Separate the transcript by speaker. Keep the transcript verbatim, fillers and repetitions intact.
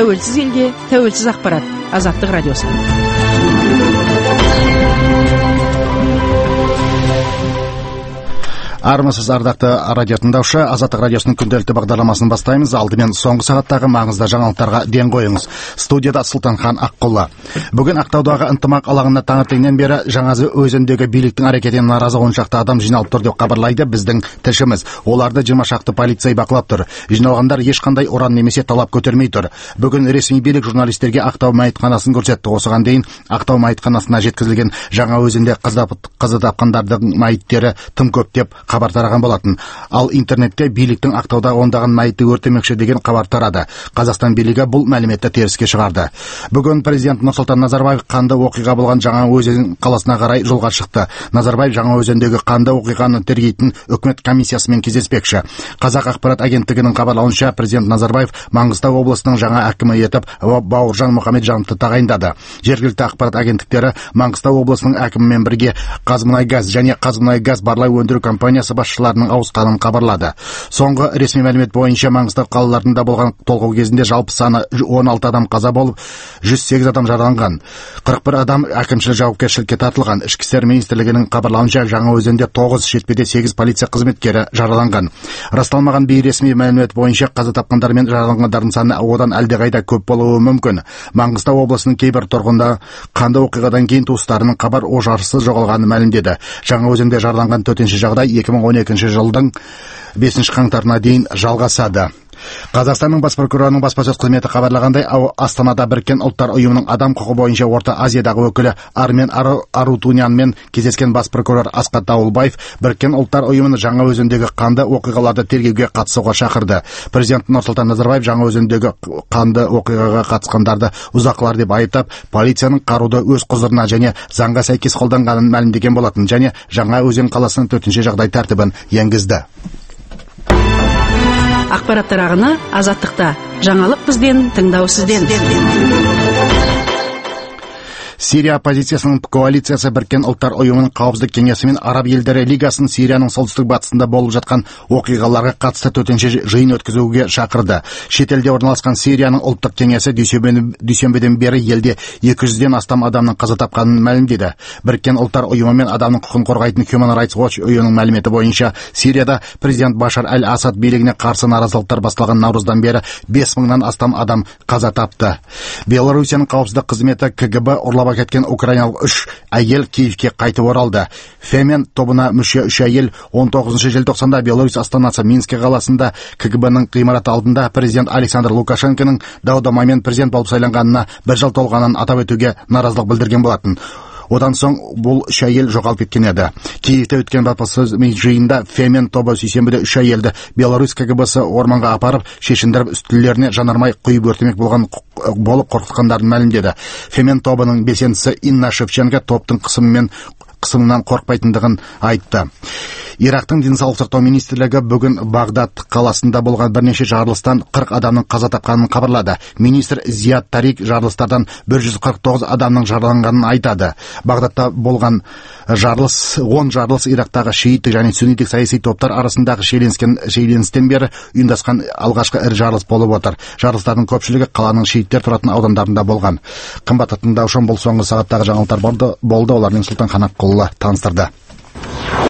Speaker 1: тәуелсіз елге тәуелсіз ақпарат. Азаттық радиосы.
Speaker 2: Армысыз ардақты радио тыңдаушы, Азаттық радиосының күнделікті бағдарламасын бастаймыз. Алдымен соңғы сағаттағы маңызды жаңалықтарға ден қойыңыз. Студияда Сұлтанхан Аққұлы. Бүгін Ақтаудағы ынтымақ алаңында таңертеңнен бері Жаңазы өзендегі биліктің әрекетіне наразы он шақты адам жиналып тұр деп хабарлайды біздің тілшіміз. Оларды жиырма шақты полицей бақылап тұр. Жиналғандар ешқандай ұран немесе талап көтермей тұр. Бүгін ресми билік журналистерге Ақтау мәйітханасын көрсетті. Осыған дейін Ақтау мәйітханасына жеткізілген жаңа өзенде қаза тапқандардың мәйіттері тым көп деп хабар тараған болатын. Ал интернетте биліктің Ақтауда ондаған мәйітті өртемекші деген хабар тарады. Қазақстан билігі бұл мәліметті теріске шығарды. Бүгін президент Нұрсұлтан Назарбаев қанды оқиға болған жаңа өзен қаласына қарай жолға шықты. Назарбаев жаңа өзендегі қанды оқиғаны тергейтін үкімет комиссиясымен кездеспекші. Қазақ ақпарат агенттігінің хабарлауынша президент Назарбаев Маңғыстау облысының жаңа әкімі етіп Бауыржан Мұхамеджановты тағайындады. Жергілікті ақпарат агенттіктері Маңғыстау облысының әкімімен бірге Қазмұнайгаз және Қазмұнайгаз барлау өндіру компаниясы басшыларының ауысқанын хабарлады. Соңғы ресми мәлімет бойынша Маңғыстау қалаларында болған толқу кезінде жалпы саны он алты адам қаза болып, жүз сегіз адам жараланған. қырық бір адам әкімшілік жауапкершілікке тартылған. Ішкі істер министрлігінің хабарлауынша жаңа өзенде тоғыз, шетпеде сегіз полиция қызметкері жараланған. Расталмаған бейресми мәлімет бойынша қаза тапқандар мен жараланғандардың саны одан әлдеқайда көп болуы мүмкін. Маңғыстау облысының кейбір тұрғындар қанды оқиғадан кейін туыстарының хабар-ошарсыз жоғалғанын мәлімдеді. Жаңа өзенде жараланған төтенше жағдай екі мың он екінші жылдың бесінші қаңтарына дейін жалғасады. Қазақстанның бас прокурорының баспасөз қызметі хабарлағандай, Астанада Біріккен ұлттар ұйымының адам құқы бойынша Орта Азиядағы өкілі Армен Арутунянмен кездескен бас прокурор Асқат Дауылбаев Біріккен ұлттар ұйымының жаңа өзендегі қанды оқиғаларды тергеуге қатысуға шақырды. Президент Нұрсұлтан Назарбаев жаңа өзендегі қанды оқиғаға қатысқандарды ұзақлар деп айыптап, полицияның қаруды өз құзырына және заңға сәйкес қолданғанын мәлімдеген болатын және жаңа өзен қаласының төтенше жағдай тәртібін енгізді.
Speaker 1: Ақпараттар ағыны Азаттықта. Жаңалық бізден, тыңдау сізден.
Speaker 2: Сирия оппозициясының коалициясы Біріккен ұлттар ұйымының қауіпсіздік кеңесі мен Араб елдері лигасының Сирияның солтүстік батысында болып жатқан оқиғаларға қатысты төтенше жиын өткізуге шақырды. Шетелде орналасқан Сирияның ұлттық кеңесі дүйсенбіден бері елде екі жүзден астам адамның қаза тапқанын мәлімдеді. Біріккен ұлттар ұйымы мен адамның құқығын қорғайтын Human Rights Watch ұйымының мәліметі бойынша Сирияда президент Башар әл-Асад билігіне қарсы наразылықтар басталған наурыздан бері бес мыңнан астам адам қаза тапты. Белоруссияның қауіпсіздік қызметі КГБ ұрлап кеткен украиналық үш әйел Киевке қайтып оралды. Фемен тобына мүше үш әйел он тоғызыншы желтоқсанда Беларусь астанасы Минск қаласында КГБ-ның ғимараты алдында президент Александр Лукашенконың дау-дамаймен президент болып сайланғанына бір жыл толғанын атап өтуге наразылық білдірген болатын. Одан соң бұл үш әйел жоғалып кеткен еді. Киевте өткен баспасөз жиында Фемен тобы сейсенбіде үш әйелді Беларусь КГБ-сы орманға апарып, шешіндіріп үстілеріне жанармай құйып өртемек болған болып қорқытқандарын мәлімдеді. Фемен тобының белсендісі Инна Шевченко топтың қысымымен қысымынан қорқпайтындығын айтты. Ирактың денсаулық сақтау министрлігі бүгін Багдад қаласында болған бірнеше жарылыстан қырық адамның қаза тапқанын хабарлады. Министр Зият Тарик жарылыстардан бір жүз қырық тоғыз адамның жараланғанын айтады. Багдадта болған жарылыс, он жарылыс Ирактағы шииттік және сүнниттік саяси топтар арасындағы шиеленістен бері ұйымдасқан алғашқы ірі жарылыс болып отыр. Жарылыстардың көпшілігі қаланың шииттер тұратын аудандарында болған. Қымбатты тыңдаушым, бұл соңғы сағаттағы жаңалықтар болды. Олармен Сұлтанхан Аққұлы таныстырды.